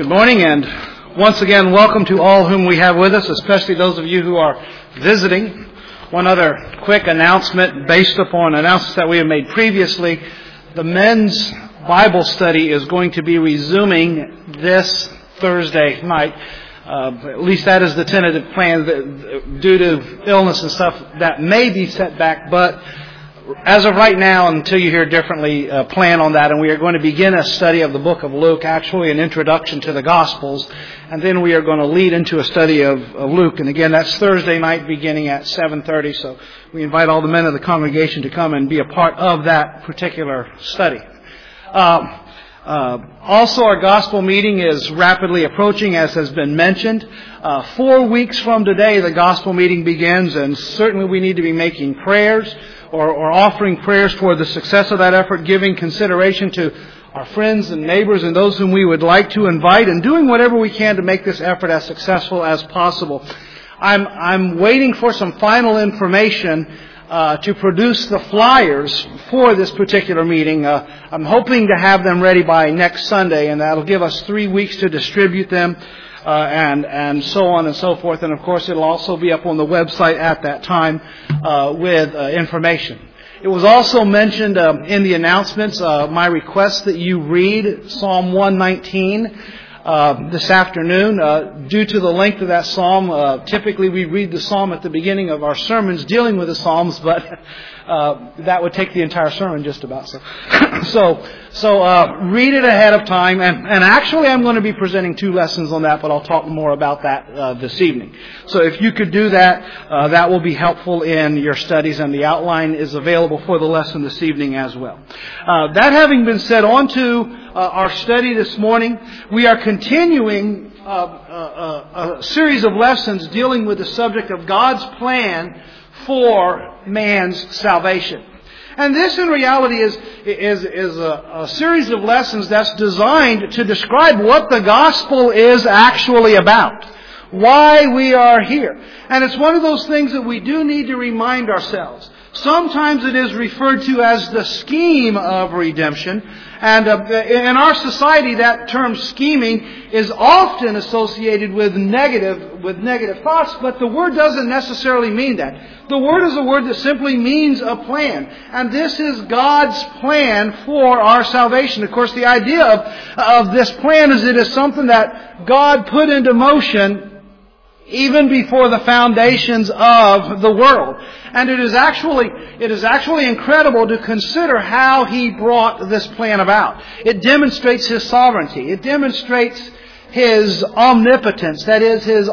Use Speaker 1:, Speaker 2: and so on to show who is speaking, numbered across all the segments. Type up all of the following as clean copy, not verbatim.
Speaker 1: Good morning, and once again, welcome to all whom we have with us, especially those of you who are visiting. One other quick announcement based upon announcements that we have made previously. The men's Bible study is going to be resuming this Thursday night. At least that is the tentative plan. Due to illness and stuff, that may be set back, but as of right now, until you hear differently, plan on that. And we are going to begin a study of the book of Luke, actually an introduction to the Gospels. And then we are going to lead into a study of Luke. And again, that's Thursday night beginning at 7:30. So we invite all the men of the congregation to come and be a part of that particular study. Also, our gospel meeting is rapidly approaching, as has been mentioned. 4 weeks from today, the gospel meeting begins, and certainly we need to be making prayers or offering prayers for the success of that effort, giving consideration to our friends and neighbors and those whom we would like to invite, and doing whatever we can to make this effort as successful as possible. I'm waiting for some final information to produce the flyers for this particular meeting. I'm hoping to have them ready by next Sunday, and that'll give us 3 weeks to distribute them, and so on and so forth. And of course, it'll also be up on the website at that time with information. It was also mentioned in the announcements, my request that you read Psalm 119 this afternoon. Due to the length of that psalm, typically we read the psalm at the beginning of our sermons dealing with the psalms, but that would take the entire sermon just about. So read it ahead of time, and actually I'm going to be presenting 2 lessons on that, but I'll talk more about that this evening. So if you could do that, that will be helpful in your studies, and the outline is available for the lesson this evening as well. That having been said, on to our study this morning. We are continuing a series of lessons dealing with the subject of God's plan for man's salvation. And this in reality is a series of lessons that's designed to describe what the gospel is actually about, why we are here. And it's one of those things that we do need to remind ourselves. Sometimes it is referred to as the scheme of redemption. And in our society, that term scheming is often associated with negative thoughts, but the word doesn't necessarily mean that. The word is a word that simply means a plan. And this is God's plan for our salvation. Of course, the idea of this plan is it is something that God put into motion even before the foundations of the world. And it is actually incredible to consider how He brought this plan about. It demonstrates His sovereignty. It demonstrates His omnipotence, that is, His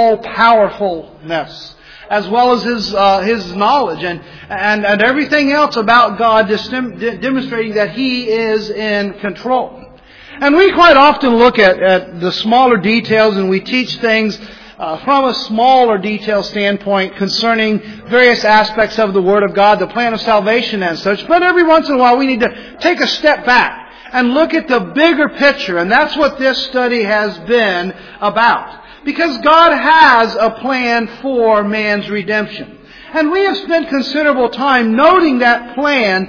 Speaker 1: all-powerfulness, as well as His knowledge and everything else about God, demonstrating that He is in control. And we quite often look at the smaller details, and we teach things from a smaller detail standpoint concerning various aspects of the Word of God, the plan of salvation and such. But every once in a while we need to take a step back and look at the bigger picture. And that's what this study has been about. Because God has a plan for man's redemption. And we have spent considerable time noting that plan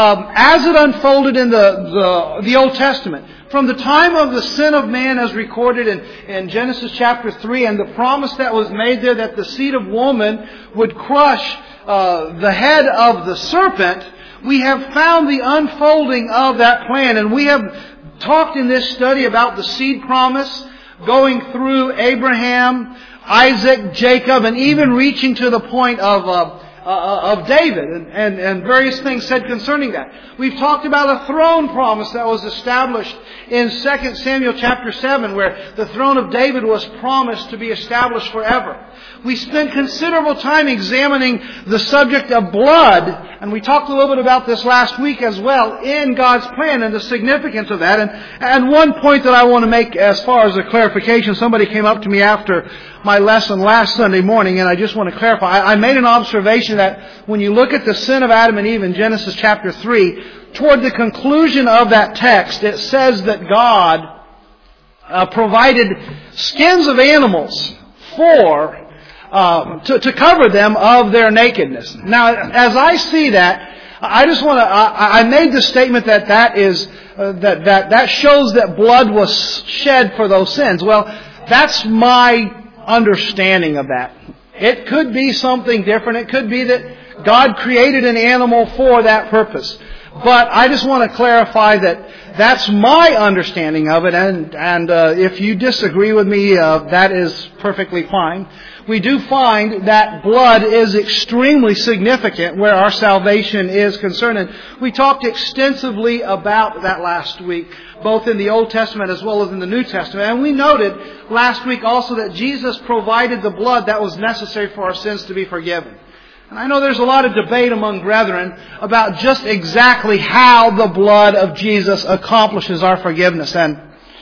Speaker 1: as it unfolded in the Old Testament. From the time of the sin of man as recorded in Genesis chapter 3 and the promise that was made there that the seed of woman would crush the head of the serpent, we have found the unfolding of that plan. And we have talked in this study about the seed promise going through Abraham, Isaac, Jacob, and even reaching to the point of David and various things said concerning that. We've talked about a throne promise that was established in 2 Samuel chapter 7, where the throne of David was promised to be established forever. We spent considerable time examining the subject of blood, and we talked a little bit about this last week as well, in God's plan and the significance of that. And one point that I want to make as far as a clarification, somebody came up to me after my lesson last Sunday morning, and I just want to clarify. I made an observation that when you look at the sin of Adam and Eve in Genesis chapter 3, toward the conclusion of that text, it says that God provided skins of animals to cover them of their nakedness. Now, as I see that, I made the statement that is that shows that blood was shed for those sins. Well, that's my understanding of that. It could be something different. It could be that God created an animal for that purpose. But I just want to clarify that that's my understanding of it, and if you disagree with me, that is perfectly fine. We do find that blood is extremely significant where our salvation is concerned. And we talked extensively about that last week, both in the Old Testament as well as in the New Testament. And we noted last week also that Jesus provided the blood that was necessary for our sins to be forgiven. And I know there's a lot of debate among brethren about just exactly how the blood of Jesus accomplishes our forgiveness. And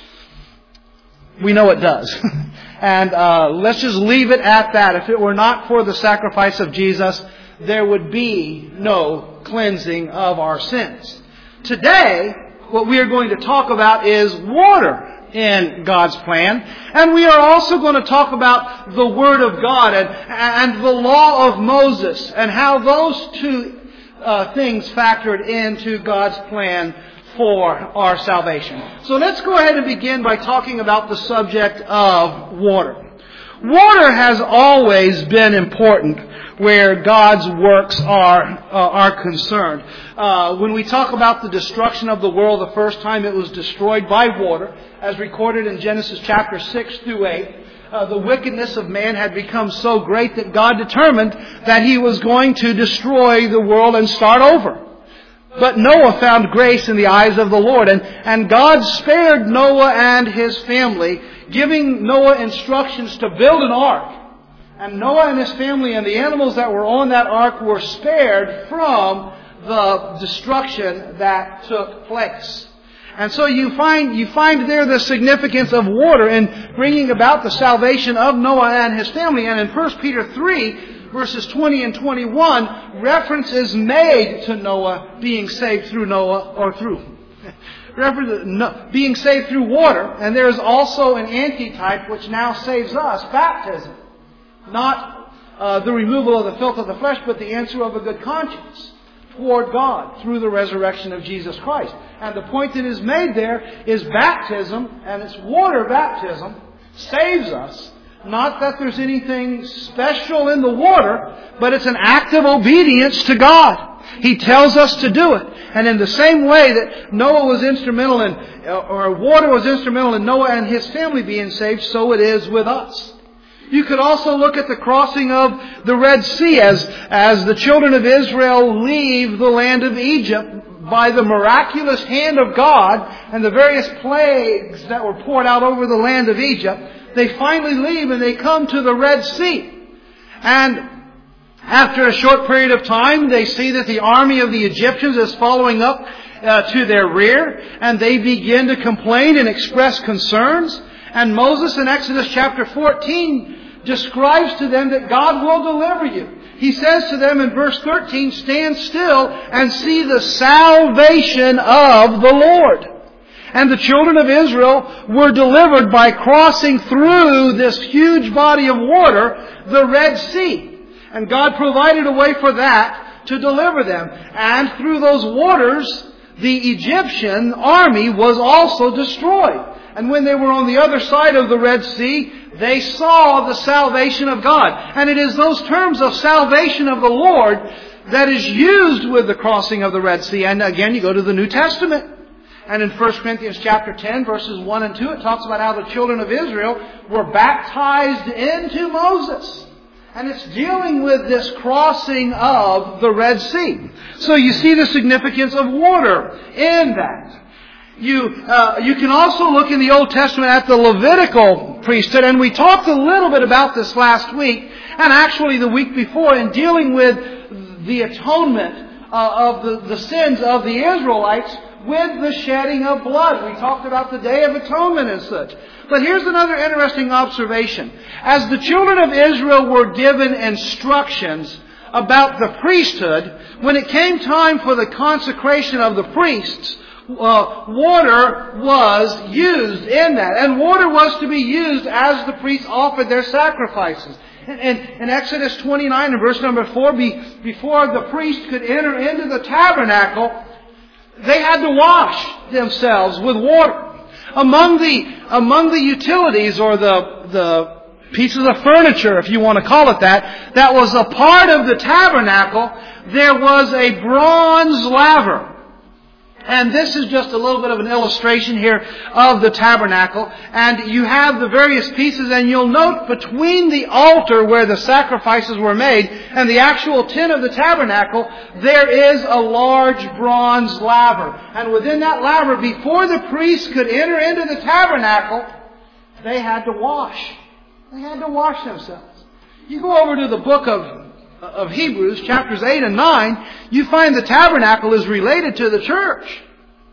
Speaker 1: we know it does. And let's just leave it at that. If it were not for the sacrifice of Jesus, there would be no cleansing of our sins. Today, what we are going to talk about is water in God's plan. And we are also going to talk about the Word of God and the law of Moses and how those two things factored into God's plan for our salvation. So let's go ahead and begin by talking about the subject of water. Water has always been important where God's works are concerned. When we talk about the destruction of the world the first time, it was destroyed by water, as recorded in Genesis chapter 6 through 8. The wickedness of man had become so great that God determined that He was going to destroy the world and start over. But Noah found grace in the eyes of the Lord, and God spared Noah and his family, giving Noah instructions to build an ark. And Noah and his family and the animals that were on that ark were spared from the destruction that took place. And so you find there the significance of water in bringing about the salvation of Noah and his family. And in 1 Peter 3, verses 20 and 21, reference is made to Noah being saved through being saved through water. And there is also an antitype which now saves us, baptism. Not the removal of the filth of the flesh, but the answer of a good conscience toward God through the resurrection of Jesus Christ. And the point that is made there is baptism, and it's water baptism, saves us. Not that there's anything special in the water, but it's an act of obedience to God. He tells us to do it. And in the same way that Noah was instrumental in, or water was instrumental in Noah and his family being saved, so it is with us. You could also look at the crossing of the Red Sea as the children of Israel leave the land of Egypt by the miraculous hand of God and the various plagues that were poured out over the land of Egypt. They finally leave and they come to the Red Sea. And after a short period of time, they see that the army of the Egyptians is following up to their rear, and they begin to complain and express concerns. And Moses in Exodus chapter 14 describes to them that God will deliver you. He says to them in verse 13, "Stand still and see the salvation of the Lord." And the children of Israel were delivered by crossing through this huge body of water, the Red Sea. And God provided a way for that to deliver them. And through those waters, the Egyptian army was also destroyed. And when they were on the other side of the Red Sea, they saw the salvation of God. And it is those terms of salvation of the Lord that is used with the crossing of the Red Sea. And again, you go to the New Testament. And in 1 Corinthians chapter 10, verses 1 and 2, it talks about how the children of Israel were baptized into Moses. And it's dealing with this crossing of the Red Sea. So you see the significance of water in that. You can also look in the Old Testament at the Levitical priesthood, and we talked a little bit about this last week, and actually the week before, in dealing with the atonement of the sins of the Israelites with the shedding of blood. We talked about the Day of Atonement and such. But here's another interesting observation. As the children of Israel were given instructions about the priesthood, when it came time for the consecration of the priests, water was used in that. And water was to be used as the priests offered their sacrifices. In Exodus 29 and verse number 4, before the priest could enter into the tabernacle, they had to wash themselves with water. Among the utilities, or the pieces of furniture, if you want to call it that was a part of the tabernacle, there was a bronze laver. And this is just a little bit of an illustration here of the tabernacle. And you have the various pieces, and you'll note between the altar where the sacrifices were made and the actual tent of the tabernacle, there is a large bronze laver. And within that laver, before the priests could enter into the tabernacle, they had to wash. They had to wash themselves. You go over to the book of Hebrews, chapters 8 and 9, you find the tabernacle is related to the church.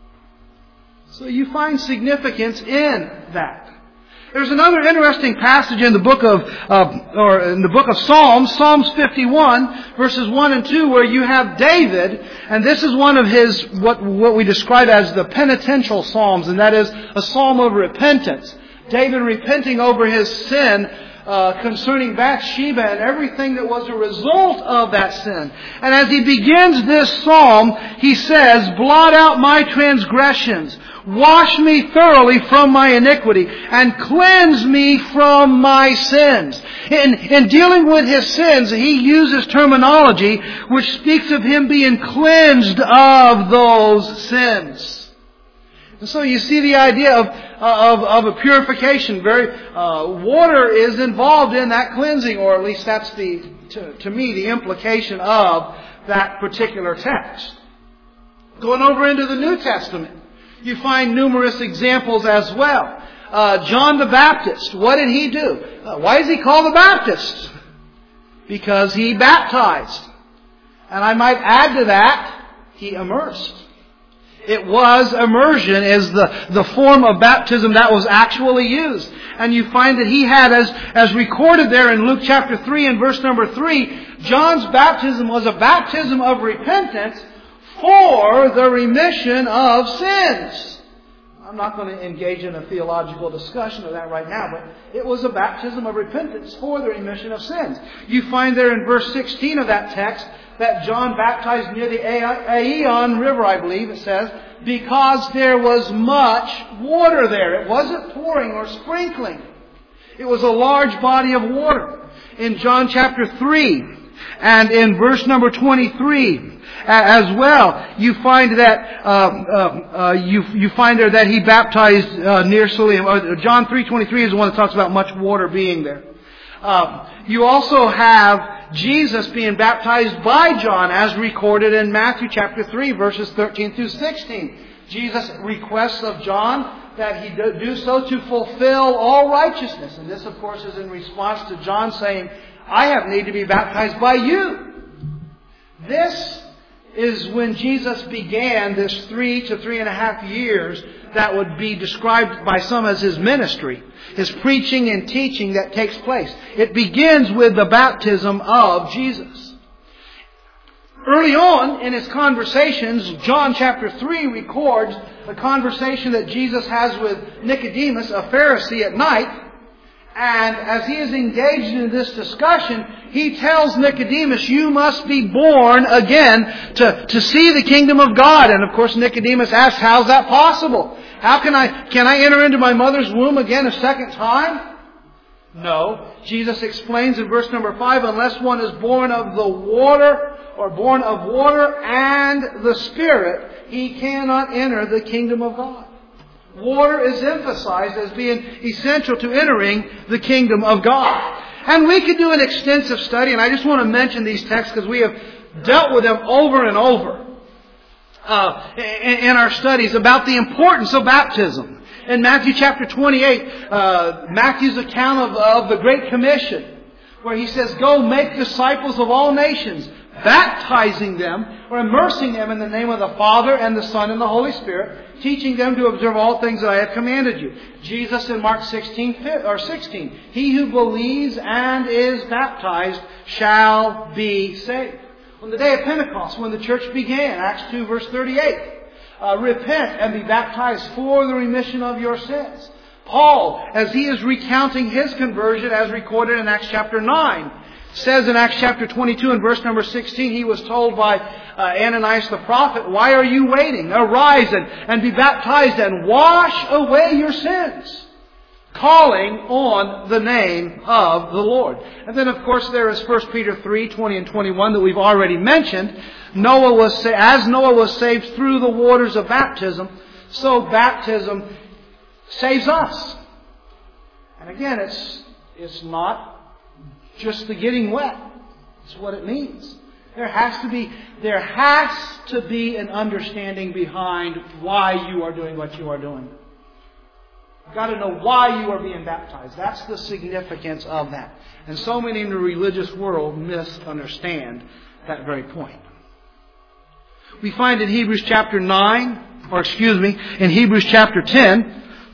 Speaker 1: So you find significance in that. There's another interesting passage in the book of Psalms, Psalms 51, verses 1 and 2, where you have David, and this is one of his, what we describe as the penitential psalms, and that is a psalm of repentance. David repenting over his sin concerning Bathsheba and everything that was a result of that sin. And as he begins this psalm, he says, "Blot out my transgressions, wash me thoroughly from my iniquity, and cleanse me from my sins." In dealing with his sins, he uses terminology which speaks of him being cleansed of those sins. And so you see the idea of a purification. Water is involved in that cleansing, or at least that's to me the implication of that particular text. Going over into the New Testament, you find numerous examples as well. John the Baptist, what did he do? Why is he called the Baptist? Because he baptized. And I might add to that, he immersed. It was immersion is the form of baptism that was actually used. And you find that he had, as recorded there in Luke chapter 3 and verse number 3, John's baptism was a baptism of repentance for the remission of sins. I'm not going to engage in a theological discussion of that right now, but it was a baptism of repentance for the remission of sins. You find there in verse 16 of that text that John baptized near the Aeon River, I believe it says, because there was much water there. It wasn't pouring or sprinkling. It was a large body of water. In John chapter 3 and in verse number 23 as well, you find that you find there that he baptized near Siloam. John 3:23 is the one that talks about much water being there. You also have Jesus being baptized by John as recorded in Matthew chapter 3 verses 13 through 16. Jesus requests of John that he do so to fulfill all righteousness. And this of course is in response to John saying, "I have need to be baptized by you." This is when Jesus began this 3 to 3.5 years that would be described by some as his ministry. His preaching and teaching that takes place. It begins with the baptism of Jesus. Early on in his conversations, John chapter 3 records a conversation that Jesus has with Nicodemus, a Pharisee, at night. And as he is engaged in this discussion, he tells Nicodemus, "You must be born again to see the kingdom of God." And of course Nicodemus asks, "How's that possible? How can I enter into my mother's womb again a second time?" No. Jesus explains in verse number 5, "Unless one is born of the water, or born of water and the Spirit, he cannot enter the kingdom of God." Water is emphasized as being essential to entering the kingdom of God. And we could do an extensive study, and I just want to mention these texts because we have dealt with them over and over in our studies about the importance of baptism. In Matthew chapter 28, Matthew's account of the Great Commission, where he says, "Go make disciples of all nations, baptizing them or immersing them in the name of the Father and the Son and the Holy Spirit, teaching them to observe all things that I have commanded you." Jesus in Mark 16, "He who believes and is baptized shall be saved." On the day of Pentecost, when the church began, Acts 2 verse 38, "Repent and be baptized for the remission of your sins." Paul, as he is recounting his conversion as recorded in Acts chapter 9, It says in Acts chapter 22 and verse number 16, he was told by Ananias the prophet, "Why are you waiting? Arise and be baptized and wash away your sins, calling on the name of the Lord." And then, of course, there is 1 Peter 3, 20 and 21 that we've already mentioned. As Noah was saved through the waters of baptism, so baptism saves us. And again, it's not just the getting wet. It's what it means. There has to be an understanding behind why you are doing what you are doing. You've got to know why you are being baptized. That's the significance of that. And so many in the religious world misunderstand that very point. We find in Hebrews chapter 10,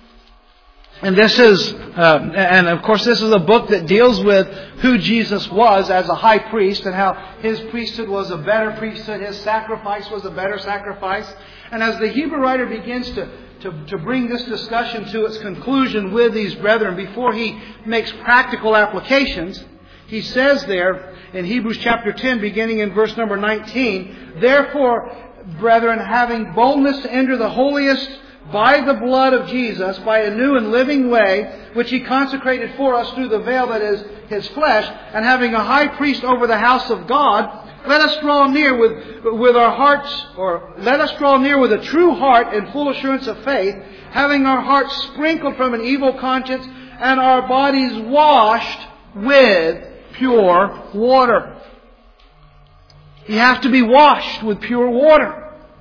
Speaker 1: and this is, and of course this is a book that deals with who Jesus was as a high priest and how His priesthood was a better priesthood, His sacrifice was a better sacrifice. And as the Hebrew writer begins to bring this discussion to its conclusion with these brethren, before he makes practical applications, he says there in Hebrews chapter 10, beginning in verse number 19, "Therefore, brethren, having boldness to enter the holiest by the blood of Jesus, by a new and living way, which He consecrated for us through the veil that is His flesh, and having a high priest over the house of God, let us draw near with our hearts, or let us draw near with a true heart and full assurance of faith, having our hearts sprinkled from an evil conscience and our bodies washed with pure water." You have to be washed with pure water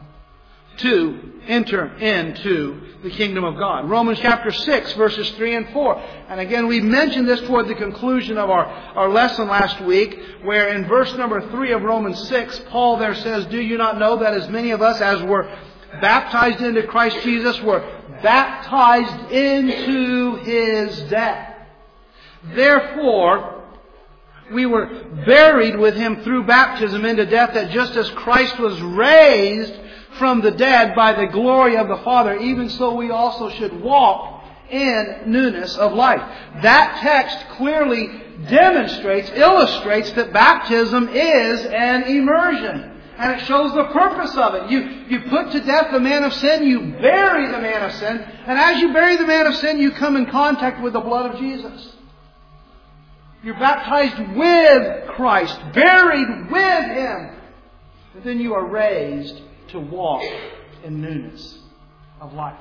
Speaker 1: to enter into the kingdom of God. Romans chapter 6, verses 3 and 4. And again, we mentioned this toward the conclusion of our lesson last week, where in verse number 3 of Romans 6, Paul there says, "Do you not know that as many of us as were baptized into Christ Jesus were baptized into His death? Therefore, we were buried with Him through baptism into death, that just as Christ was raised from the dead by the glory of the Father, even so we also should walk in newness of life." That text clearly illustrates that baptism is an immersion. And it shows the purpose of it. You put to death the man of sin, you bury the man of sin, and as you bury the man of sin, you come in contact with the blood of Jesus. You're baptized with Christ, buried with Him, and then you are raised to walk in newness of life.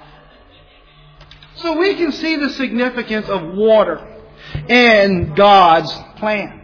Speaker 1: So we can see the significance of water in God's plan.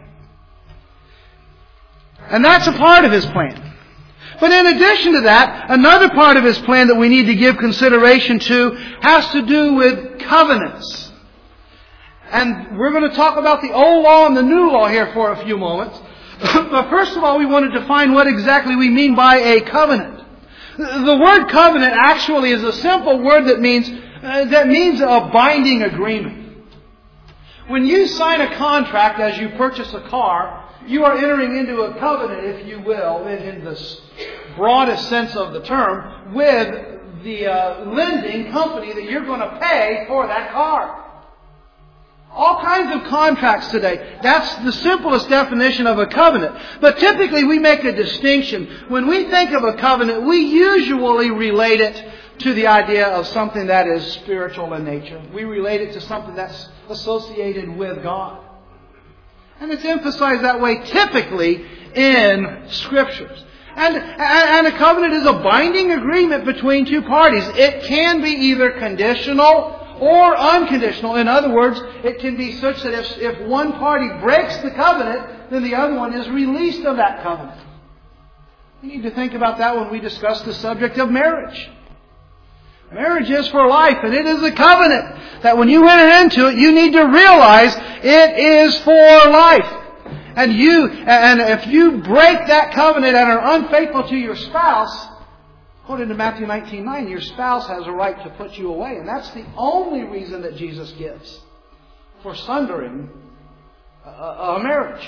Speaker 1: And that's a part of His plan. But in addition to that, another part of His plan that we need to give consideration to has to do with covenants. And we're going to talk about the old law and the new law here for a few moments. But first of all, we want to define what exactly we mean by a covenant. The word covenant actually is a simple word that means a binding agreement. When you sign a contract as you purchase a car, you are entering into a covenant, if you will, in the broadest sense of the term, with the lending company that you're going to pay for that car. All kinds of contracts today. That's the simplest definition of a covenant. But typically we make a distinction. When we think of a covenant, we usually relate it to the idea of something that is spiritual in nature. We relate it to something that's associated with God. And it's emphasized that way typically in Scriptures. And a covenant is a binding agreement between two parties. It can be either conditional or unconditional. In other words, it can be such that if one party breaks the covenant, then the other one is released of that covenant. We need to think about that when we discuss the subject of marriage. Marriage is for life, and it is a covenant that when you enter into it, you need to realize it is for life. And if you break that covenant and are unfaithful to your spouse, according to Matthew 19:9, your spouse has a right to put you away. And that's the only reason that Jesus gives for sundering a marriage.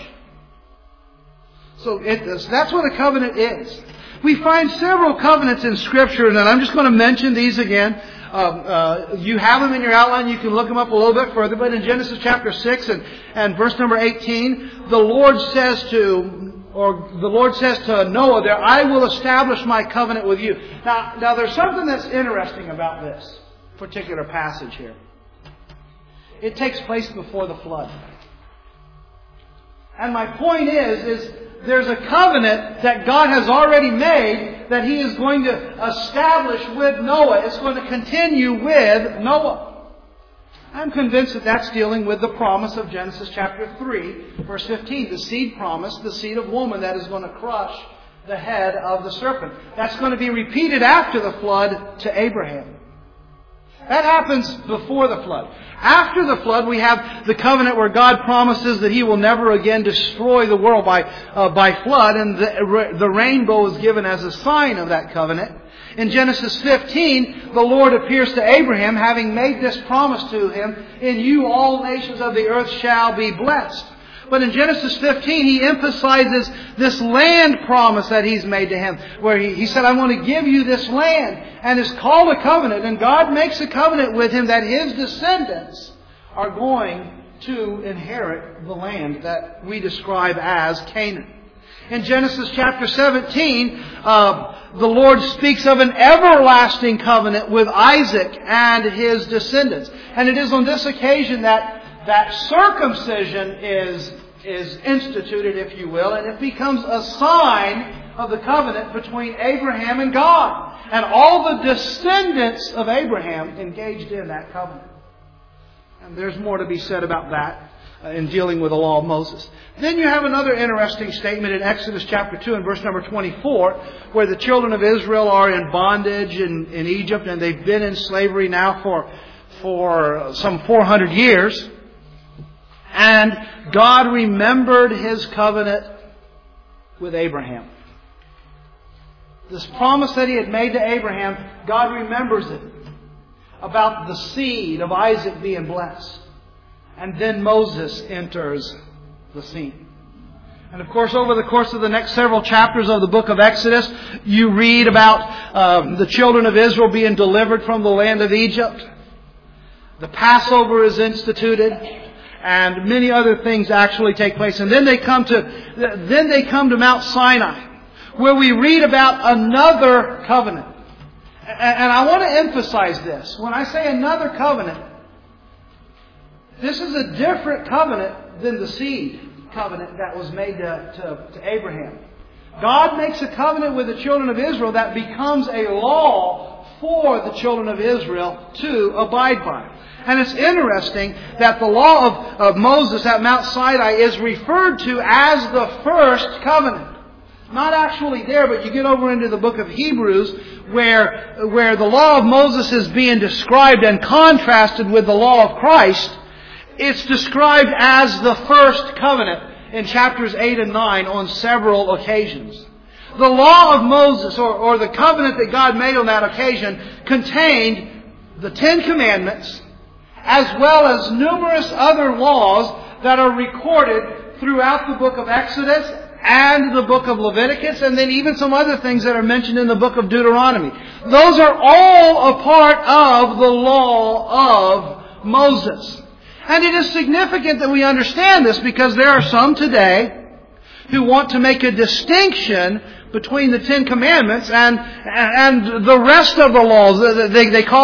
Speaker 1: So that's what a covenant is. We find several covenants in Scripture, and I'm just going to mention these again. You have them in your outline. You can look them up a little bit further. But in Genesis chapter 6 and verse number 18, the Lord says to Noah there, I will establish my covenant with you. Now there's something that's interesting about this particular passage here. It takes place before the flood. And my point is there's a covenant that God has already made that He is going to establish with Noah. It's going to continue with Noah. I'm convinced that that's dealing with the promise of Genesis chapter 3, verse 15. The seed promise, the seed of woman that is going to crush the head of the serpent. That's going to be repeated after the flood to Abraham. That happens before the flood. After the flood, we have the covenant where God promises that He will never again destroy the world by flood, and the rainbow is given as a sign of that covenant. In Genesis 15, the Lord appears to Abraham, having made this promise to him, in you all nations of the earth shall be blessed. But in Genesis 15, He emphasizes this land promise that He's made to him, where He said, I want to give you this land. And it's called a covenant. And God makes a covenant with him that his descendants are going to inherit the land that we describe as Canaan. In Genesis chapter 17, the Lord speaks of an everlasting covenant with Isaac and his descendants. And it is on this occasion that circumcision is instituted, if you will, and it becomes a sign of the covenant between Abraham and God. And all the descendants of Abraham engaged in that covenant. And there's more to be said about that in dealing with the law of Moses. Then you have another interesting statement in Exodus chapter 2 and verse number 24, where the children of Israel are in bondage in Egypt, and they've been in slavery now for some 400 years. And God remembered His covenant with Abraham. This promise that He had made to Abraham, God remembers it. About the seed of Isaac being blessed. And then Moses enters the scene. And of course, over the course of the next several chapters of the book of Exodus, you read about the children of Israel being delivered from the land of Egypt. The Passover is instituted. And many other things actually take place. And then they come to Mount Sinai, where we read about another covenant. And I want to emphasize this. When I say another covenant, this is a different covenant than the seed covenant that was made to Abraham. God makes a covenant with the children of Israel that becomes a law for the children of Israel to abide by. And it's interesting that the law of Moses at Mount Sinai is referred to as the first covenant. Not actually there, but you get over into the book of Hebrews where the law of Moses is being described and contrasted with the law of Christ. It's described as the first covenant in chapters 8 and 9 on several occasions. The law of Moses, or the covenant that God made on that occasion, contained the Ten Commandments, as well as numerous other laws that are recorded throughout the book of Exodus and the book of Leviticus, and then even some other things that are mentioned in the book of Deuteronomy. Those are all a part of the law of Moses. And it is significant that we understand this, because there are some today who want to make a distinction between the Ten Commandments and the rest of the laws. They call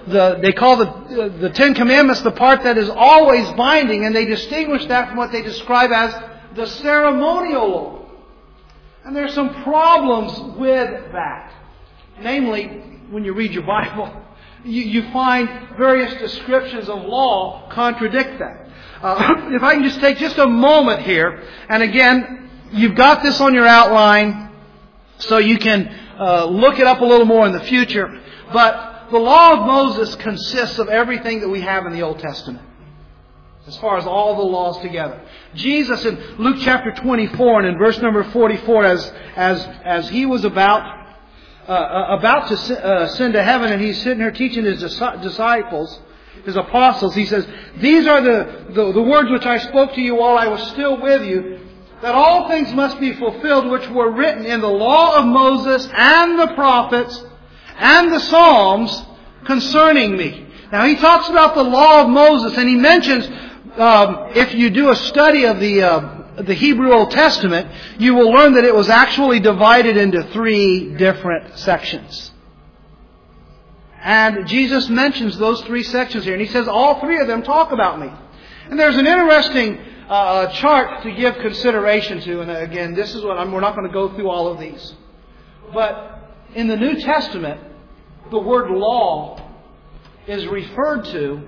Speaker 1: the Ten Commandments the part that is always binding, and they distinguish that from what they describe as the ceremonial law. And there are some problems with that. Namely, when you read your Bible, you find various descriptions of law contradict that. If I can just take just a moment here, and again, you've got this on your outline, so you can look it up a little more in the future. But the law of Moses consists of everything that we have in the Old Testament, as far as all the laws together. Jesus in Luke chapter 24 and in verse number 44, as He was about to ascend to heaven, and He's sitting there teaching His disciples, His apostles, He says, "These are the words which I spoke to you while I was still with you, that all things must be fulfilled which were written in the law of Moses and the prophets and the Psalms concerning me. Now he talks about the law of Moses, and he mentions, if you do a study of the Hebrew Old Testament, you will learn that it was actually divided into 3 different sections. And Jesus mentions those 3 sections here, and he says all 3 of them talk about me. And there's an interesting chart to give consideration to, and again, this is what we're not going to go through all of these. But in the New Testament, the word law is referred to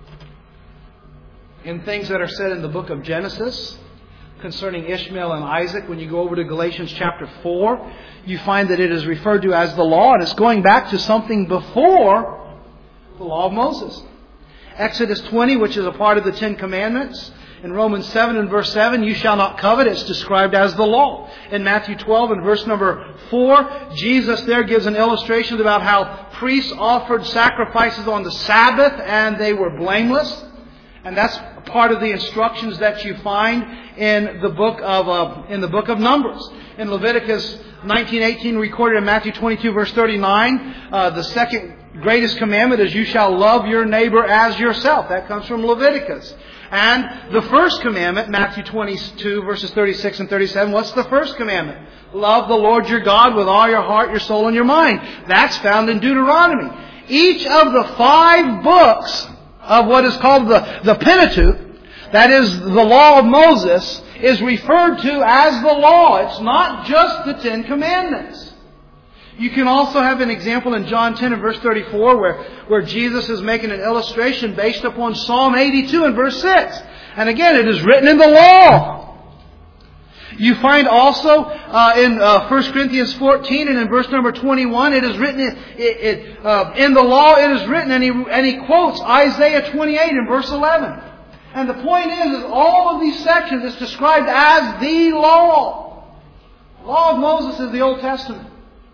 Speaker 1: in things that are said in the book of Genesis concerning Ishmael and Isaac. When you go over to Galatians chapter 4, you find that it is referred to as the law, and it's going back to something before the law of Moses. Exodus 20, which is a part of the 10 Commandments. In Romans 7 and verse 7, you shall not covet. It's described as the law. In Matthew 12 and verse number 4, Jesus there gives an illustration about how priests offered sacrifices on the Sabbath and they were blameless. And that's part of the instructions that you find in the book of Numbers. In Leviticus 19:18, recorded in Matthew 22 verse 39, the second greatest commandment is you shall love your neighbor as yourself. That comes from Leviticus. And the first commandment, Matthew 22 verses 36 and 37, what's the first commandment? Love the Lord your God with all your heart, your soul, and your mind. That's found in Deuteronomy. Each of the 5 books of what is called the Pentateuch, that is the law of Moses, is referred to as the law. It's not just the 10 Commandments. You can also have an example in John 10 and verse 34 where Jesus is making an illustration based upon Psalm 82 and verse 6. And again, it is written in the law. You find also in 1 Corinthians 14 and in verse number 21, it is written in the law it is written, and he quotes Isaiah 28 and verse 11. And the point is all of these sections is described as the law. The law of Moses is the Old Testament.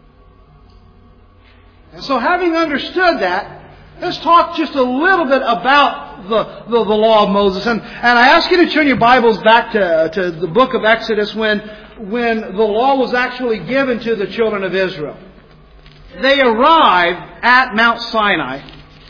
Speaker 1: And so having understood that, let's talk just a little bit about the law of Moses. And I ask you to turn your Bibles back to the book of Exodus when the law was actually given to the children of Israel. They arrived at Mount Sinai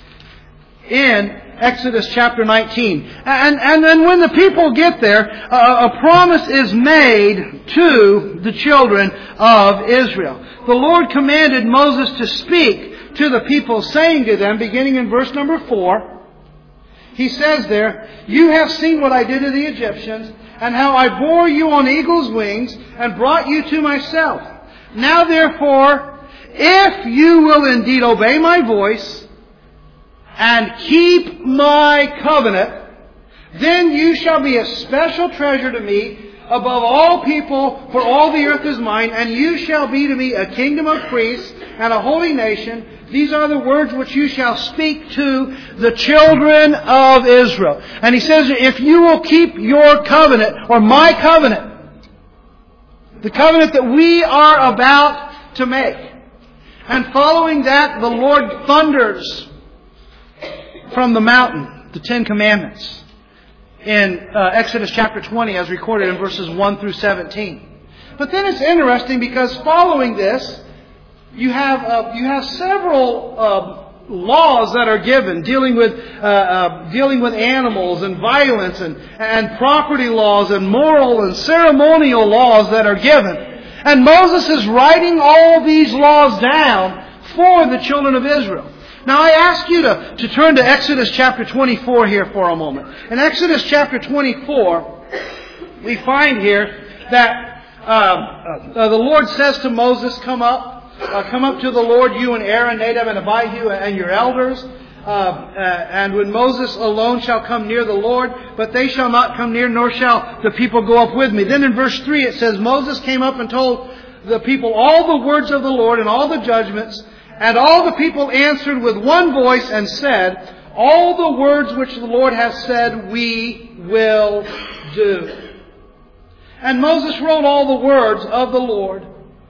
Speaker 1: in Exodus chapter 19. And then when the people get there, a promise is made to the children of Israel. The Lord commanded Moses to speak to the people, saying to them, beginning in verse number 4, he says there, you have seen what I did to the Egyptians, and how I bore you on eagle's wings, and brought you to myself. Now therefore, if you will indeed obey my voice, and keep my covenant, then you shall be a special treasure to me above all people, for all the earth is mine, and you shall be to me a kingdom of priests and a holy nation. These are the words which you shall speak to the children of Israel. And he says, if you will keep your covenant, or my covenant, the covenant that we are about to make. And following that, the Lord thunders from the mountain, the 10 Commandments. In Exodus chapter 20, as recorded in verses 1 through 17. But then it's interesting because following this, you have several laws that are given dealing with animals and violence and property laws and moral and ceremonial laws that are given. And Moses is writing all these laws down for the children of Israel. Now I ask you to turn to Exodus chapter 24 here for a moment. In Exodus chapter 24, we find here that the Lord says to Moses, come up to the Lord, you and Aaron, Nadab and Abihu, and your elders. And when Moses alone shall come near the Lord, but they shall not come near, nor shall the people go up with me. Then in verse 3 it says, Moses came up and told the people all the words of the Lord and all the judgments. And all the people answered with one voice and said, all the words which the Lord has said we will do. And Moses wrote all the words of the Lord.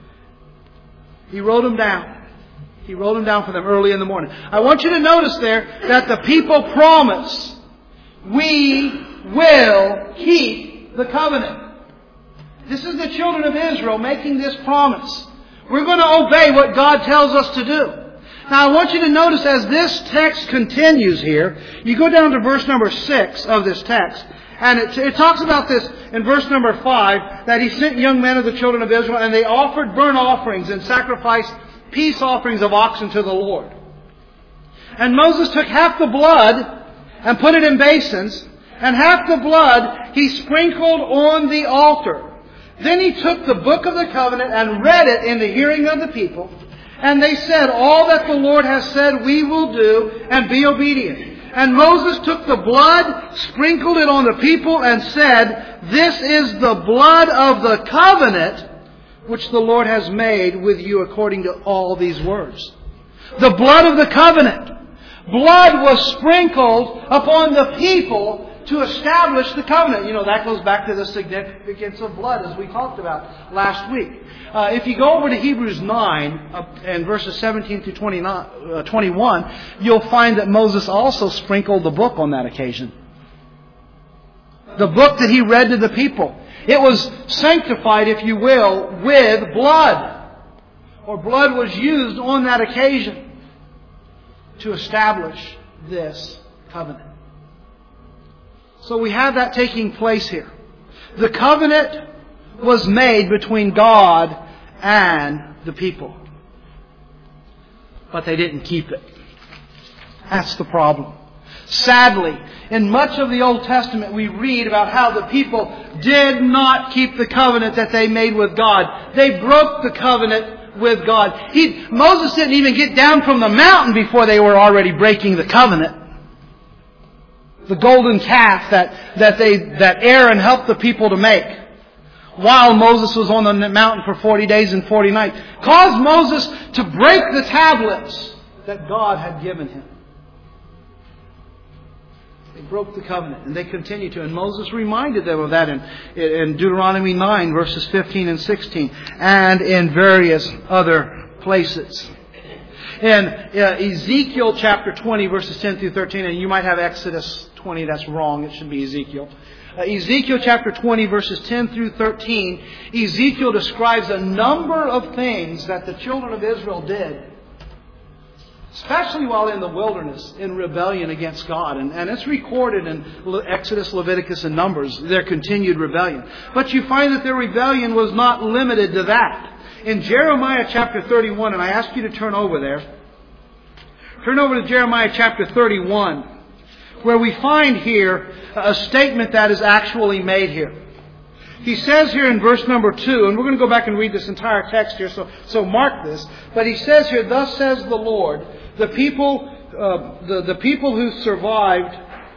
Speaker 1: He wrote them down. He wrote them down for them early in the morning. I want you to notice there that the people promise, we will keep the covenant. This is the children of Israel making this promise. We're going to obey what God tells us to do. Now I want you to notice as this text continues here, you go down to verse number 6 of this text, and it talks about this in verse number 5, that He sent young men of the children of Israel, and they offered burnt offerings and sacrificed peace offerings of oxen to the Lord. And Moses took half the blood and put it in basins, and half the blood He sprinkled on the altar. Then He took the book of the covenant and read it in the hearing of the people. And they said, all that the Lord has said we will do, and be obedient. And Moses took the blood, sprinkled it on the people, and said, this is the blood of the covenant which the Lord has made with you according to all these words. The blood of the covenant. Blood was sprinkled upon the people to establish the covenant. You know, that goes back to the significance of blood, as we talked about last week. If you go over to Hebrews 9, and verses 17 through 21, you'll find that Moses also sprinkled the book on that occasion. The book that he read to the people. It was sanctified, if you will, with blood. Or blood was used on that occasion to establish this covenant. So we have that taking place here. The covenant was made between God and the people. But they didn't keep it. That's the problem. Sadly, in much of the Old Testament we read about how the people did not keep the covenant that they made with God. They broke the covenant with God. Moses didn't even get down from the mountain before they were already breaking the covenant. The golden calf that Aaron helped the people to make while Moses was on the mountain for 40 days and 40 nights caused Moses to break the tablets that God had given him. They broke the covenant, and they continue to. And Moses reminded them of that in Deuteronomy 9, verses 15 and 16, and in various other places. In Ezekiel chapter 20, verses 10 through 13, and you might have Exodus 20, that's wrong, it should be Ezekiel. Ezekiel chapter 20, verses 10 through 13, Ezekiel describes a number of things that the children of Israel did, especially while in the wilderness, in rebellion against God. And it's recorded in Exodus, Leviticus, and Numbers, their continued rebellion. But you find that their rebellion was not limited to that. In Jeremiah chapter 31, and I ask you to turn over there. Turn over to Jeremiah chapter 31, where we find here a statement that is actually made here. He says here in verse number 2, and we're going to go back and read this entire text here, so mark this. But he says here, thus says the Lord, the people who survived,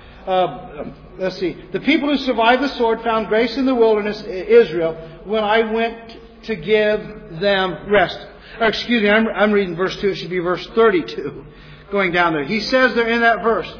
Speaker 1: the people who survived the sword found grace in the wilderness, Israel, when I went to give them rest. Or excuse me, I'm reading verse 2. It should be verse 32. Going down there. He says there in that verse,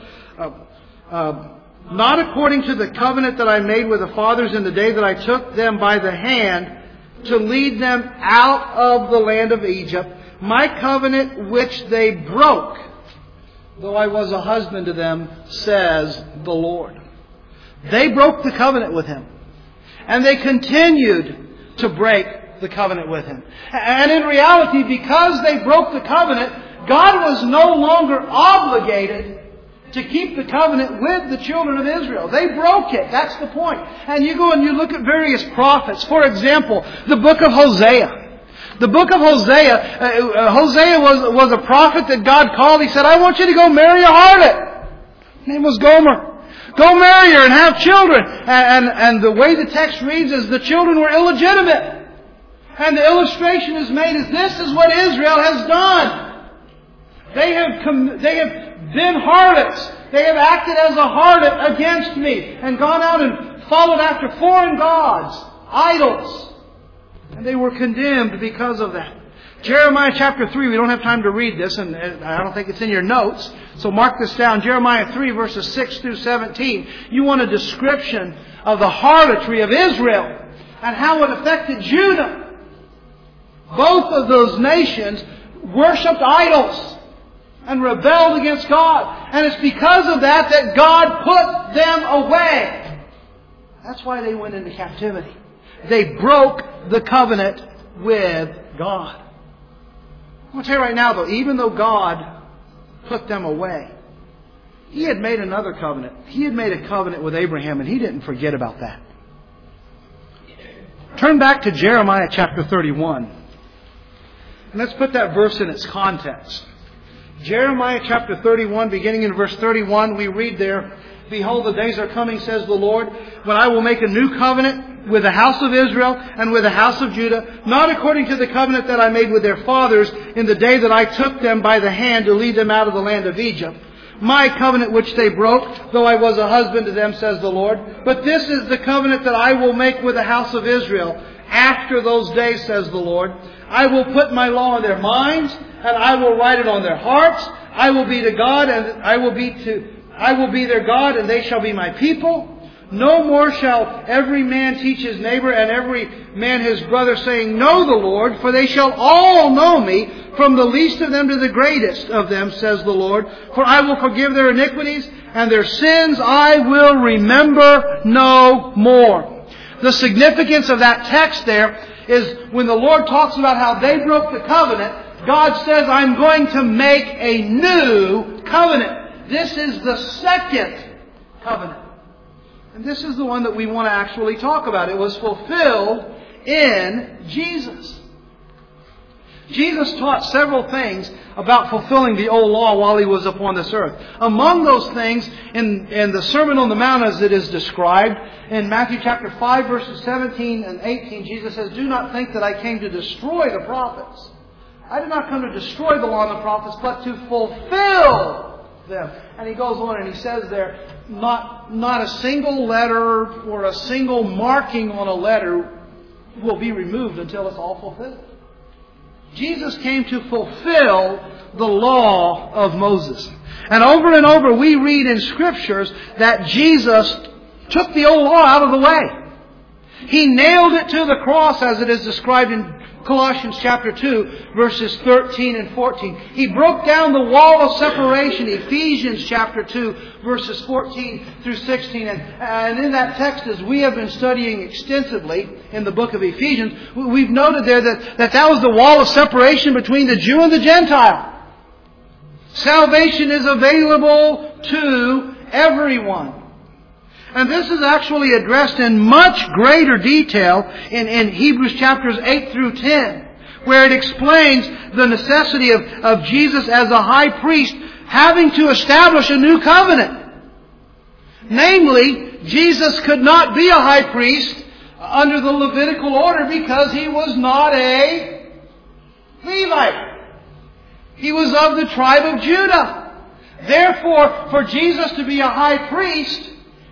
Speaker 1: not according to the covenant that I made with the fathers in the day that I took them by the hand to lead them out of the land of Egypt, my covenant which they broke, though I was a husband to them, says the Lord. They broke the covenant with Him. And they continued to break the covenant with Him. And in reality, because they broke the covenant, God was no longer obligated to keep the covenant with the children of Israel. They broke it. That's the point. And you go and you look at various prophets. For example, the book of Hosea. The book of Hosea, Hosea was a prophet that God called. He said, I want you to go marry a harlot. Her name was Gomer. Go marry her and have children. And the way the text reads is the children were illegitimate. And the illustration is made as this is what Israel has done. They have been harlots. They have acted as a harlot against me and gone out and followed after foreign gods, idols. And they were condemned because of that. Jeremiah chapter 3, we don't have time to read this, and I don't think it's in your notes, so mark this down. Jeremiah 3, verses 6 through 17. You want a description of the harlotry of Israel and how it affected Judah. Both of those nations worshipped idols and rebelled against God. And it's because of that that God put them away. That's why they went into captivity. They broke the covenant with God. I'm going to tell you right now, though, even though God put them away, He had made another covenant. He had made a covenant with Abraham, and He didn't forget about that. Turn back to Jeremiah chapter 31. And let's put that verse in its context. Jeremiah chapter 31, beginning in verse 31, we read there, "Behold, the days are coming, says the Lord, when I will make a new covenant with the house of Israel and with the house of Judah, not according to the covenant that I made with their fathers in the day that I took them by the hand to lead them out of the land of Egypt. My covenant which they broke, though I was a husband to them, says the Lord. But this is the covenant that I will make with the house of Israel after those days, says the Lord. I will put my law in their minds, and I will write it on their hearts. I will be to God, and I will be their God, and they shall be my people. No more shall every man teach his neighbor and every man his brother, saying, Know the Lord, for they shall all know me, from the least of them to the greatest of them, says the Lord. For I will forgive their iniquities, and their sins I will remember no more." The significance of that text there is when the Lord talks about how they broke the covenant, God says, I'm going to make a new covenant. This is the second covenant. And this is the one that we want to actually talk about. It was fulfilled in Jesus. Jesus taught several things about fulfilling the old law while He was upon this earth. Among those things, in the Sermon on the Mount as it is described, in Matthew chapter 5 verses 17 and 18, Jesus says, "Do not think that I came to destroy the prophets. I did not come to destroy the law and the prophets, but to fulfill them." And He goes on and He says there, not a single letter or a single marking on a letter will be removed until it's all fulfilled. Jesus came to fulfill the law of Moses. And over we read in Scriptures that Jesus took the old law out of the way. He nailed it to the cross as it is described in Colossians chapter 2, verses 13 and 14. He broke down the wall of separation, Ephesians chapter 2, verses 14 through 16. And in that text, as we have been studying extensively in the book of Ephesians, we've noted there that was the wall of separation between the Jew and the Gentile. Salvation is available to everyone. And this is actually addressed in much greater detail in Hebrews chapters 8 through 10, where it explains the necessity of Jesus as a high priest having to establish a new covenant. Namely, Jesus could not be a high priest under the Levitical order because He was not a Levite. He was of the tribe of Judah. Therefore, for Jesus to be a high priest,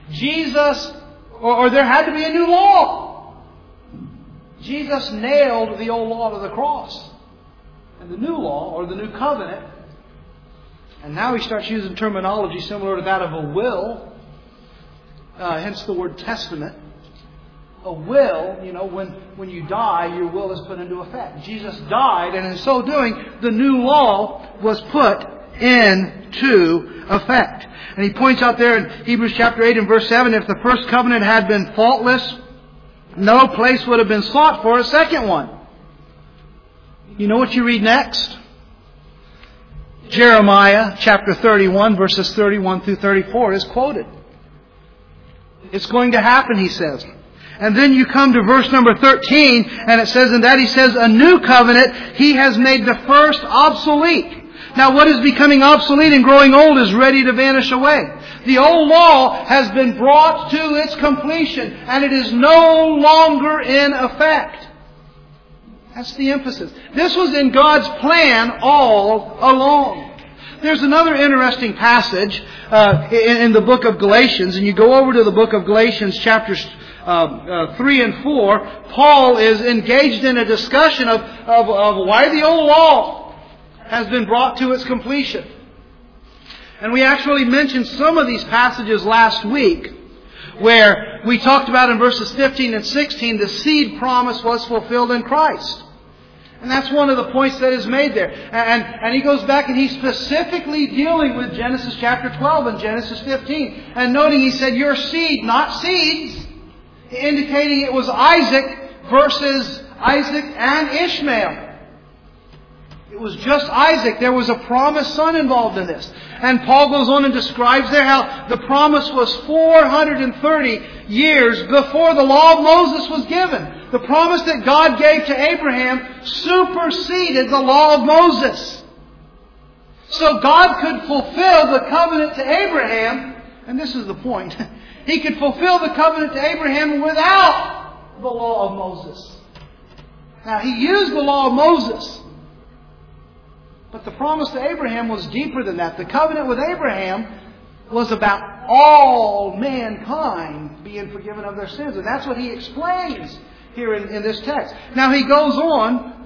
Speaker 1: there had to be a new law. Jesus nailed the old law to the cross. And the new law, or the new covenant, and now He starts using terminology similar to that of a will, hence the word testament. A will, when you die, your will is put into effect. Jesus died, and in so doing, the new law was put into effect. And he points out there in Hebrews chapter 8 and verse 7, if the first covenant had been faultless, no place would have been sought for a second one. You know what you read next? Jeremiah chapter 31 verses 31 through 34 is quoted. It's going to happen, he says. And then you come to verse number 13, and it says, in that He says, a new covenant, He has made the first obsolete. Now what is becoming obsolete and growing old is ready to vanish away. The old law has been brought to its completion, and it is no longer in effect. That's the emphasis. This was in God's plan all along. There's another interesting passage in the book of Galatians, and you go over to the book of Galatians chapters 3 and 4. Paul is engaged in a discussion of why the old law has been brought to its completion. And we actually mentioned some of these passages last week, where we talked about in verses 15 and 16, the seed promise was fulfilled in Christ. And that's one of the points that is made there. And he goes back and he's specifically dealing with Genesis chapter 12 and Genesis 15. And noting, he said, your seed, not seeds, indicating it was Isaac versus Isaac and Ishmael. It was just Isaac. There was a promised son involved in this. And Paul goes on and describes there how the promise was 430 years before the law of Moses was given. The promise that God gave to Abraham superseded the law of Moses. So God could fulfill the covenant to Abraham, and this is the point. He could fulfill the covenant to Abraham without the law of Moses. Now, He used the law of Moses. But the promise to Abraham was deeper than that. The covenant with Abraham was about all mankind being forgiven of their sins. And that's what he explains here in this text. Now he goes on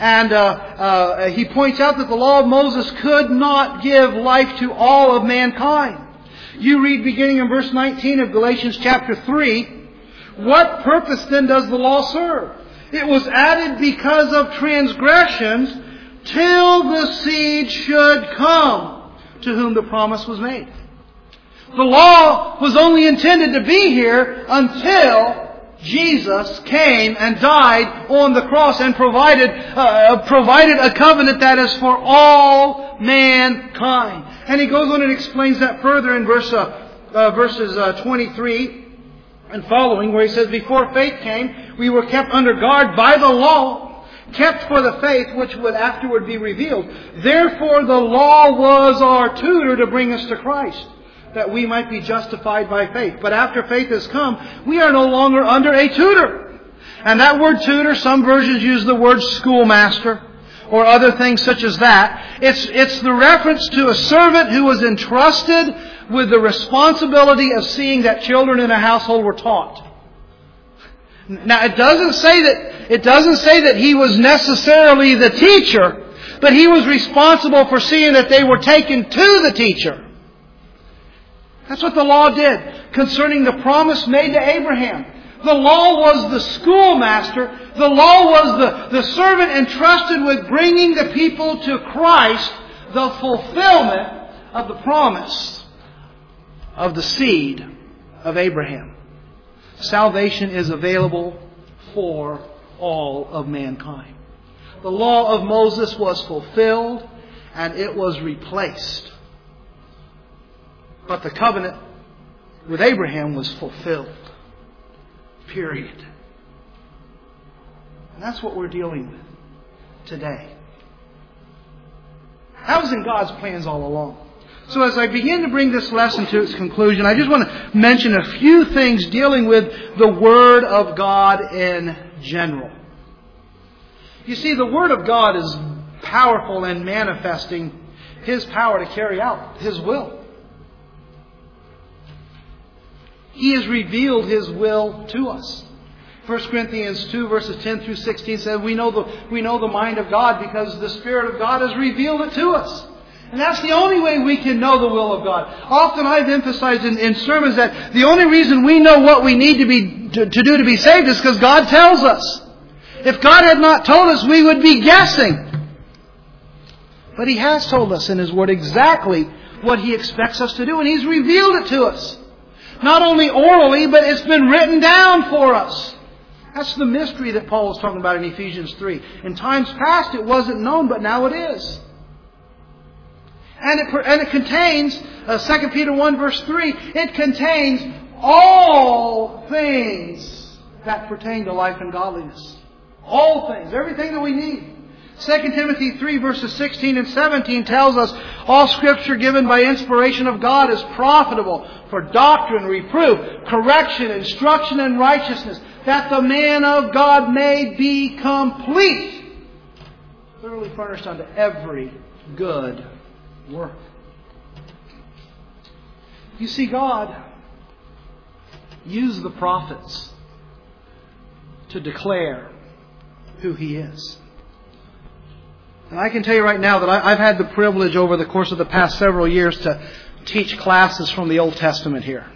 Speaker 1: and he points out that the law of Moses could not give life to all of mankind. You read beginning in verse 19 of Galatians chapter 3. What purpose then does the law serve? It was added because of transgressions, till the seed should come to whom the promise was made. The law was only intended to be here until Jesus came and died on the cross and provided a covenant that is for all mankind. And he goes on and explains that further in verses 23 and following, where he says, before faith came, we were kept under guard by the law, kept for the faith which would afterward be revealed. Therefore the law was our tutor to bring us to Christ, that we might be justified by faith. But after faith has come, we are no longer under a tutor. And that word tutor, some versions use the word schoolmaster, or other things such as that. It's the reference to a servant who was entrusted with the responsibility of seeing that children in a household were taught. Now, it doesn't say that he was necessarily the teacher, but he was responsible for seeing that they were taken to the teacher. That's what the law did concerning the promise made to Abraham. The law was the schoolmaster. The law was the servant entrusted with bringing the people to Christ, the fulfillment of the promise of the seed of Abraham. Salvation is available for all of mankind. The law of Moses was fulfilled and it was replaced. But the covenant with Abraham was fulfilled. Period. And that's what we're dealing with today. That was in God's plans all along. So as I begin to bring this lesson to its conclusion, I just want to mention a few things dealing with the Word of God in general. You see, the Word of God is powerful in manifesting His power to carry out His will. He has revealed His will to us. 1 Corinthians 2 verses 10 through 16 says we know the mind of God because the Spirit of God has revealed it to us. And that's the only way we can know the will of God. Often I've emphasized in sermons that the only reason we know what we need to do to be saved is because God tells us. If God had not told us, we would be guessing. But He has told us in His Word exactly what He expects us to do, and He's revealed it to us. Not only orally, but it's been written down for us. That's the mystery that Paul was talking about in Ephesians 3. In times past it wasn't known, but now it is. And it contains, 2 Peter 1 verse 3, it contains all things that pertain to life and godliness. All things, everything that we need. 2 Timothy 3 verses 16 and 17 tells us, all Scripture given by inspiration of God is profitable for doctrine, reproof, correction, instruction in righteousness, that the man of God may be complete, thoroughly furnished unto every good work. You see, God used the prophets to declare who He is. And I can tell you right now that I've had the privilege over the course of the past several years to teach classes from the Old Testament here.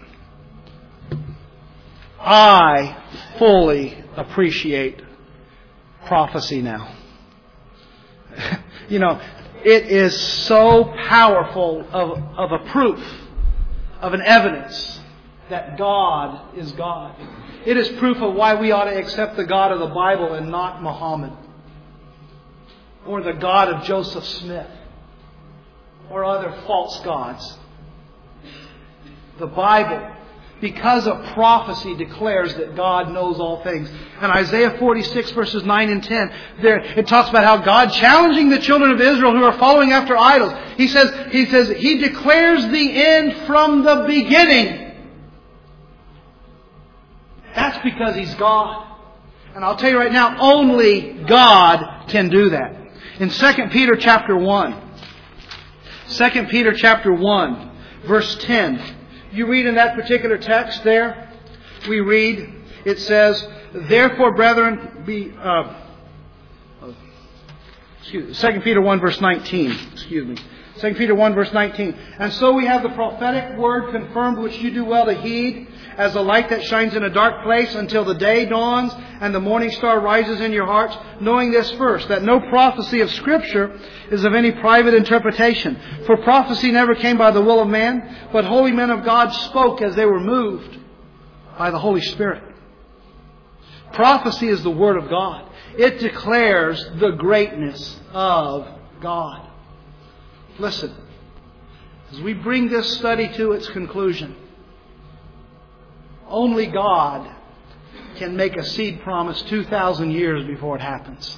Speaker 1: I fully appreciate prophecy now. You know, it is so powerful of a proof, of an evidence that God is God. It is proof of why we ought to accept the God of the Bible and not Muhammad. or the God of Joseph Smith or other false gods. The Bible, because of prophecy, declares that God knows all things. And Isaiah 46 verses 9 and 10, there it talks about how God challenging the children of Israel who are following after idols. He says, He declares the end from the beginning. That's because He's God. And I'll tell you right now, only God can do that. In 2 Peter chapter 1, 2 Peter chapter 1, verse 10, you read in that particular text there, we read, it says, therefore, brethren, 2 Peter 1 verse 19, 2 Peter 1 verse 19. And so we have the prophetic word confirmed, which you do well to heed, as a light that shines in a dark place until the day dawns and the morning star rises in your hearts, knowing this first, that no prophecy of Scripture is of any private interpretation. For prophecy never came by the will of man, but holy men of God spoke as they were moved by the Holy Spirit. Prophecy is the Word of God. It declares the greatness of God. Listen, as we bring this study to its conclusion, only God can make a seed promise 2,000 years before it happens.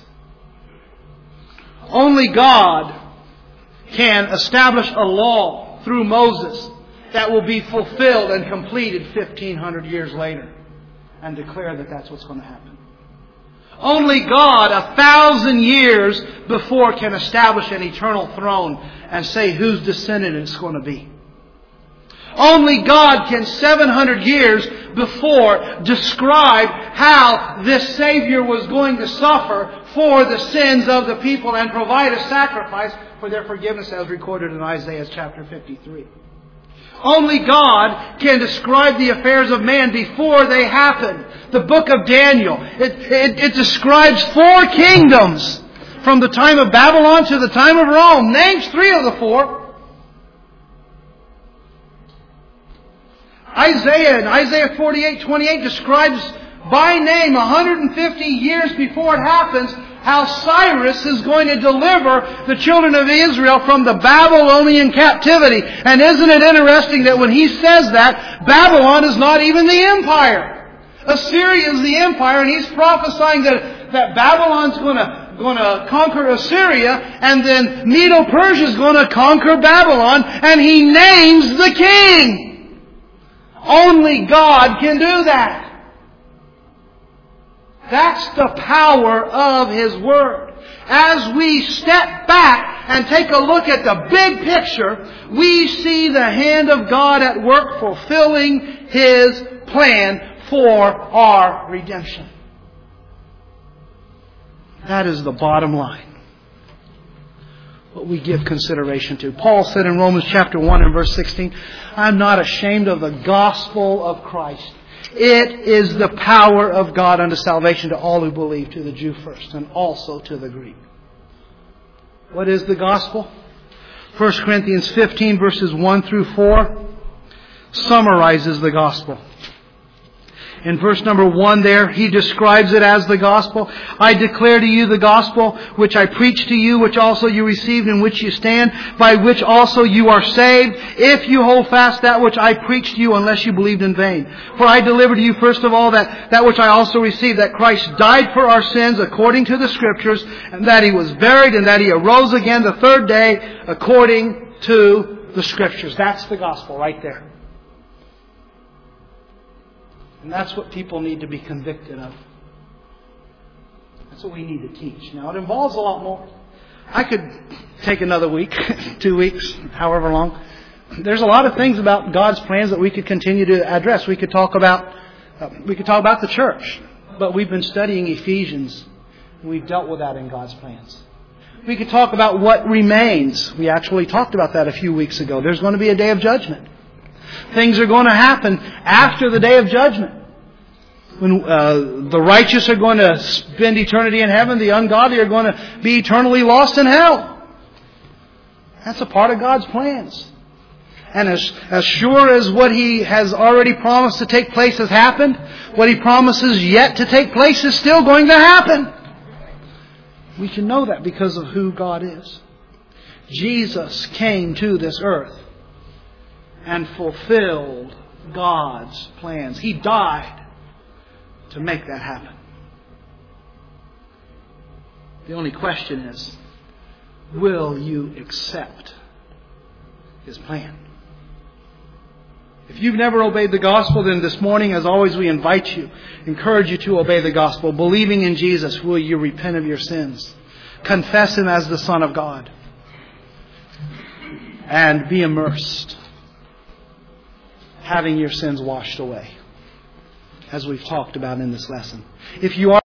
Speaker 1: Only God can establish a law through Moses that will be fulfilled and completed 1,500 years later and declare that that's what's going to happen. Only God 1,000 years before can establish an eternal throne and say whose descendant it's going to be. Only God can 700 years before describe how this Savior was going to suffer for the sins of the people and provide a sacrifice for their forgiveness as recorded in Isaiah chapter 53. Only God can describe the affairs of man before they happen. The book of Daniel, it describes 4 kingdoms from the time of Babylon to the time of Rome. Names 3 of the 4. Isaiah in Isaiah 48:28 describes by name 150 years before it happens how Cyrus is going to deliver the children of Israel from the Babylonian captivity. And isn't it interesting that when he says that, Babylon is not even the empire. Assyria is the empire, and he's prophesying that Babylon's going to conquer Assyria, and then Medo-Persia is going to conquer Babylon, and he names the king. Only God can do that. That's the power of His Word. As we step back and take a look at the big picture, we see the hand of God at work fulfilling His plan for our redemption. That is the bottom line. What we give consideration to. Paul said in Romans chapter 1 and verse 16, I'm not ashamed of the gospel of Christ. It is the power of God unto salvation to all who believe, to the Jew first and also to the Greek. What is the gospel? 1 Corinthians 15 verses 1 through 4 summarizes the gospel. In verse number 1 there, he describes it as the gospel. I declare to you the gospel which I preached to you, which also you received, in which you stand, by which also you are saved, if you hold fast that which I preached to you, unless you believed in vain. For I delivered to you first of all that which I also received, that Christ died for our sins according to the Scriptures, and that He was buried, and that He arose again the third day according to the Scriptures. That's the gospel right there. And that's what people need to be convicted of. That's what we need to teach. Now, it involves a lot more. I could take another week, 2 weeks, however long. There's a lot of things about God's plans that we could continue to address. We could talk about the church, but we've been studying Ephesians. We've dealt with that in God's plans. We could talk about what remains. We actually talked about that a few weeks ago. There's going to be a day of judgment. Things are going to happen after the day of judgment. When the righteous are going to spend eternity in heaven, the ungodly are going to be eternally lost in hell. That's a part of God's plans. And as sure as what He has already promised to take place has happened, what He promises yet to take place is still going to happen. We can know that because of who God is. Jesus came to this earth and fulfilled God's plans. He died to make that happen. The only question is, will you accept His plan? If you've never obeyed the gospel, then this morning, as always, we encourage you to obey the gospel. Believing in Jesus, will you repent of your sins? Confess Him as the Son of God. And be immersed, having your sins washed away, as we've talked about in this lesson. If you are